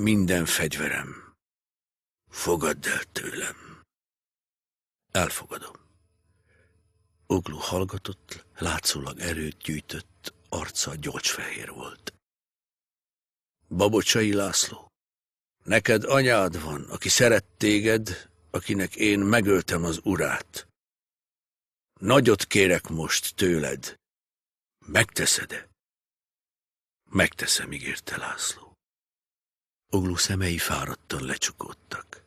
minden fegyverem. Fogadd el tőlem. Elfogadom. Oglu hallgatott, látszólag erőt gyűjtött, arca gyolcsfehér volt. Babocsai László, neked anyád van, aki szeret téged, akinek én megöltem az urát. Nagyot kérek most tőled. Megteszed-e? Megteszem, ígérte László. Oglu szemei fáradtan lecsukódtak.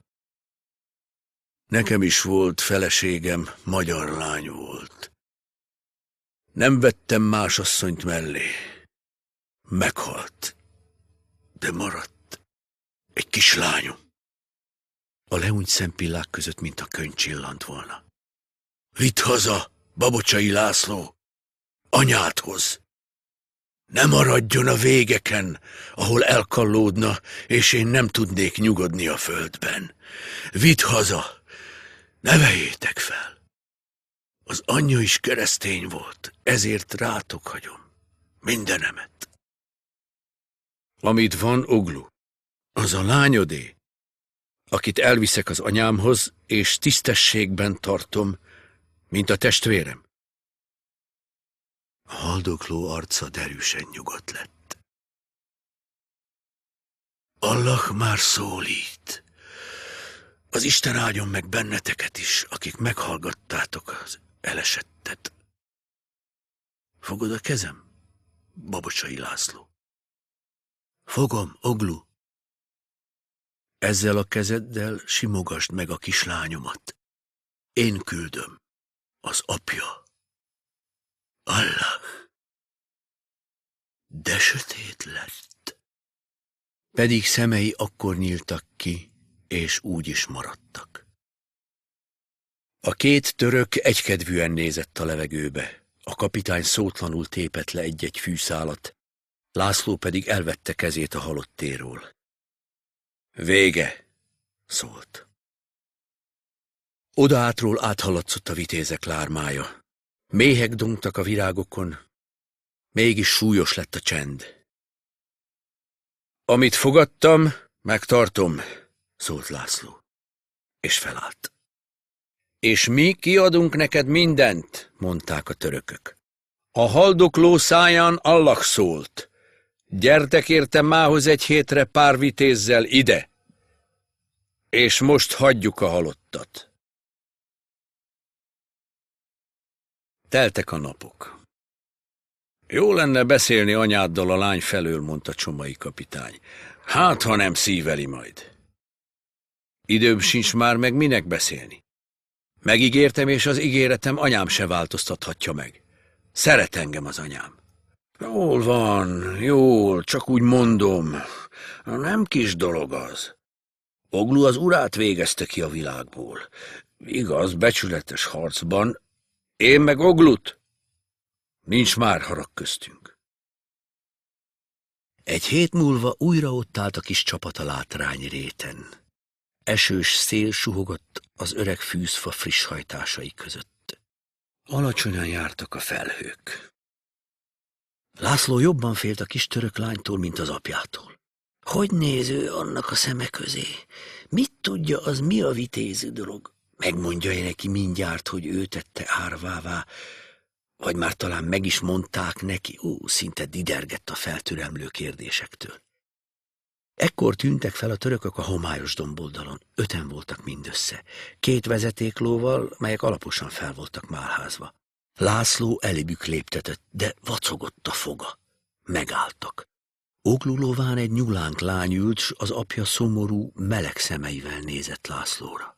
Nekem is volt feleségem, magyar lány volt. Nem vettem más asszonyt mellé. Meghalt, de maradt egy kislányom. A leúnyt szempillák között, mint a könyv csillant volna. Vidd haza, Babocsai László, anyádhoz. Ne maradjon a végeken, ahol elkallódna, és én nem tudnék nyugodni a földben. Vidd haza, neveljétek fel. Az anyja is keresztény volt, ezért rátok hagyom mindenemet. Amit van, Oglu, az a lányodé, akit elviszek az anyámhoz, és tisztességben tartom, mint a testvérem. A haldokló arca derűsen nyugodt lett. Allah már szólít. Az Isten áldjon meg benneteket is, akik meghallgattátok az elesettet. Fogod a kezem, Babocsai László? Fogom, Oglu. Ezzel a kezeddel simogasd meg a kislányomat. Én küldöm, az apja. Allah. De sötét lett. Pedig szemei akkor nyíltak ki, és úgy is maradtak. A két török egykedvűen nézett a levegőbe. A kapitány szótlanul tépett le egy-egy fűszálat, László pedig elvette kezét a halottéról. Vége, szólt. Odahátról áthallatszott a vitézek lármája. Méhek dongtak a virágokon, mégis súlyos lett a csend. Amit fogadtam, megtartom, szólt László, és felállt. És mi kiadunk neked mindent, mondták a törökök. A haldokló száján Allah szólt. Gyertek érte mához egy hétre pár vitézzel ide, és most hagyjuk a halottat. Teltek a napok. Jó lenne beszélni anyáddal a lány felől, mondta Csomai kapitány. Hát, ha nem szíveli majd. Időm sincs már, meg minek beszélni. Megígértem, és az ígéretem anyám se változtathatja meg. Szeret engem az anyám. Jól van, jól, csak úgy mondom. Nem kis dolog az. Oglu az urát végezte ki a világból. Igaz, becsületes harcban, én meg Oglut. Nincs már harag köztünk. Egy hét múlva újra ott állt a kis csapat a Látrány réten. Esős szél suhogott az öreg fűzfa friss hajtásai között. Alacsonyan jártak a felhők. László jobban félt a kis török lánytól, mint az apjától. Hogy néz ő annak a szeme közé? Mit tudja, az mi a vitézű dolog? Megmondja neki mindjárt, hogy ő tette árvává, vagy már talán meg is mondták neki, szinte didergett a feltüremlő kérdésektől. Ekkor tűntek fel a törökök a homályos domboldalon. 5-en voltak mindössze, 2 vezetéklóval, melyek alaposan fel voltak málházva. László elébük léptetett, de vacogott a foga. Megálltak. Oglu lován egy nyulánk lány ült, s az apja szomorú, meleg szemeivel nézett Lászlóra.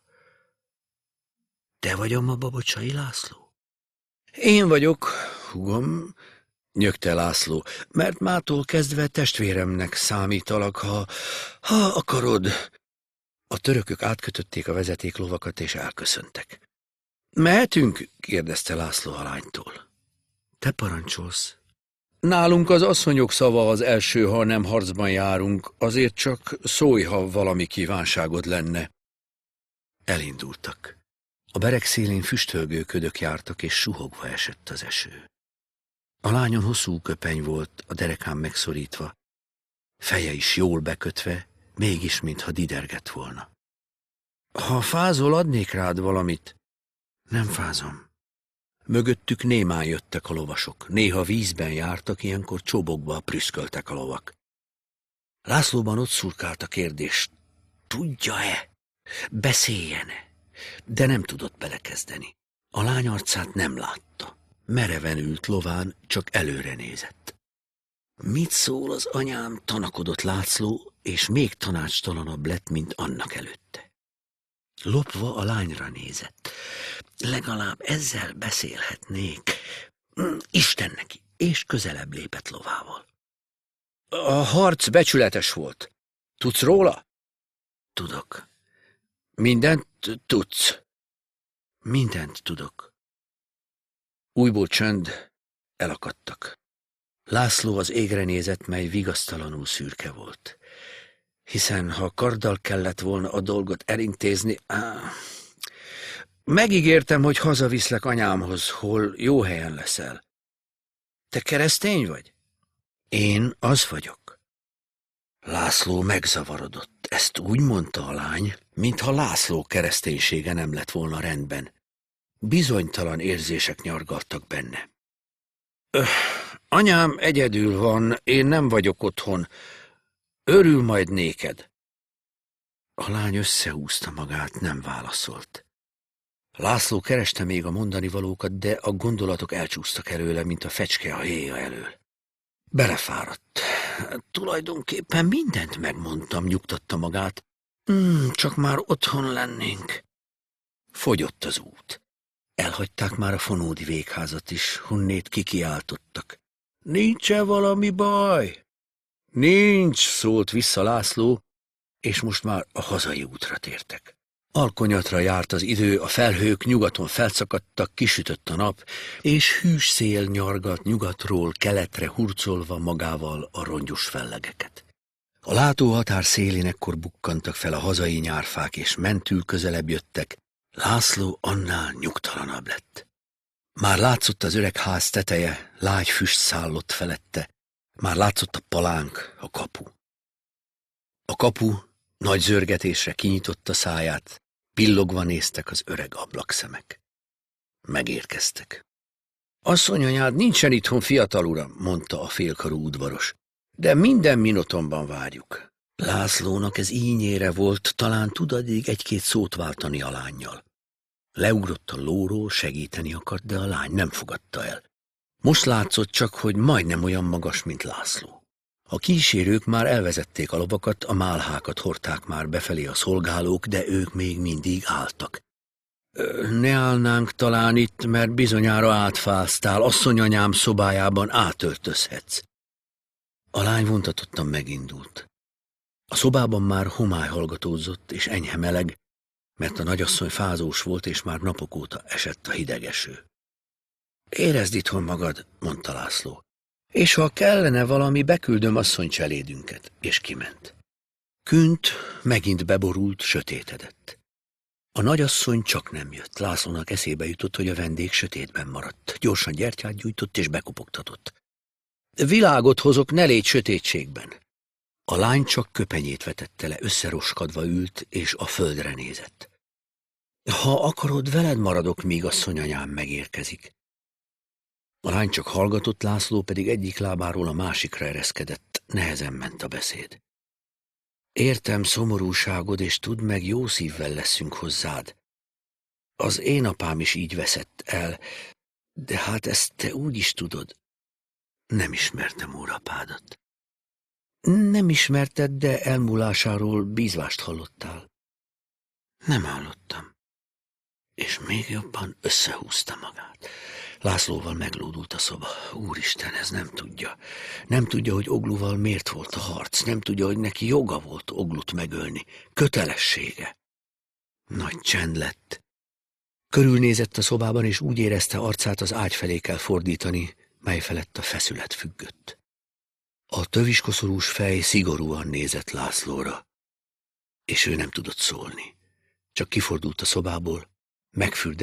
Te vagy a Babocsai László? Én vagyok, húgom, nyögte László, mert mától kezdve testvéremnek számítalak, ha akarod. A törökök átkötötték a vezetéklovakat, és elköszöntek. Mehetünk? Kérdezte László a lánytól. Te parancsolsz. Nálunk az asszonyok szava az első, ha nem harcban járunk, azért csak szólj, ha valami kívánságod lenne. Elindultak. A bereg szélén füstölgő ködök jártak, és suhogva esett az eső. A lányon hosszú köpeny volt, a derekán megszorítva, feje is jól bekötve, mégis mintha didergett volna. Ha fázol, adnék rád valamit. Nem fázom. Mögöttük némán jöttek a lovasok. Néha vízben jártak, ilyenkor csobokba prüszköltek a lovak. Lászlóban ott szurkált a kérdés, tudja-e, beszéljen-e, de nem tudott belekezdeni. A lány arcát nem látta. Mereven ült lován, csak előre nézett. Mit szól az anyám, tanakodott László, és még tanácstalanabb lett, mint annak előtte. Lopva a lányra nézett. Legalább ezzel beszélhetnék. Isten neki, és közelebb lépett lovával. A harc becsületes volt. Tudsz róla? Tudok. Mindent tudsz? Mindent tudok. Újból csönd, elakadtak. László az égre nézett, mely vigasztalanul szürke volt. Hiszen ha karddal kellett volna a dolgot elintézni... Megígértem, hogy hazaviszlek anyámhoz, hol jó helyen leszel. Te keresztény vagy? Én az vagyok. László megzavarodott. Ezt úgy mondta a lány, mintha László kereszténysége nem lett volna rendben. Bizonytalan érzések nyargaltak benne. Anyám egyedül van, én nem vagyok otthon. Örül majd néked. A lány összehúzta magát, nem válaszolt. László kereste még a mondani valókat, de a gondolatok elcsúsztak előle, mint a fecske a héja elől. Belefáradt. Tulajdonképpen mindent megmondtam, nyugtatta magát. Csak már otthon lennénk. Fogyott az út. Elhagyták már a fonódi végházat is, honnét kikiáltottak. Nincs-e valami baj? Nincs, szólt vissza László, és most már a hazai útra tértek. Alkonyatra járt az idő, a felhők nyugaton felszakadtak, kisütött a nap, és hűs szél nyargalt nyugatról keletre hurcolva magával a rongyos fellegeket. A látóhatár szélén ekkor bukkantak fel a hazai nyárfák, és mentül közelebb jöttek. László annál nyugtalanabb lett. Már látszott az öreg ház teteje, lágy füst szállott felette, már látszott a palánk, a kapu. A kapu nagy zörgetésre kinyitotta száját, pillogva néztek az öreg ablakszemek. Megérkeztek. Asszonyanyád nincsen itthon, fiatal uram, mondta a félkarú udvaros, de minden minutomban várjuk. Lászlónak ez ínyére volt, talán tud addig egy-két szót váltani a lánnyal. Leugrott a lóról, segíteni akart, de a lány nem fogadta el. Most látszott csak, hogy majdnem olyan magas, mint László. A kísérők már elvezették a lovakat, a málhákat hordták már befelé a szolgálók, de ők még mindig álltak. Ne állnánk talán itt, mert bizonyára átfáztál, asszonyanyám szobájában átöltözhetsz. A lány vontatottan megindult. A szobában már homály hallgatózott, és enyhe meleg, mert a nagyasszony fázós volt, és már napok óta esett a hideg eső. Érezd itthon magad, mondta László, és ha kellene valami, beküldöm asszony cselédünket, és kiment. Künt megint beborult, sötétedett. A nagyasszony csak nem jött. Lászlónak eszébe jutott, hogy a vendég sötétben maradt. Gyorsan gyertyát gyújtott, és bekopogtatott. Világot hozok, ne légy sötétségben. A lány csak köpenyét vetette le, összeroskadva ült, és a földre nézett. Ha akarod, veled maradok, míg asszonyanyám megérkezik. A lány csak hallgatott, László pedig egyik lábáról a másikra ereszkedett, nehezen ment a beszéd. Értem szomorúságod, és tudd meg, jó szívvel leszünk hozzád. Az én apám is így veszett el, de hát ezt te úgy is tudod. Nem ismertem úrapádat. Nem ismerted, de elmúlásáról bízvást hallottál. Nem hallottam. És még jobban összehúzta magát. Lászlóval meglódult a szoba. Úristen, ez nem tudja. Nem tudja, hogy Ogluval miért volt a harc. Nem tudja, hogy neki joga volt Oglut megölni. Kötelessége. Nagy csend lett. Körülnézett a szobában, és úgy érezte, arcát az ágy felé kell fordítani, mely felett a feszület függött. A töviskoszorús fej szigorúan nézett Lászlóra, és ő nem tudott szólni. Csak kifordult a szobából, megfürdette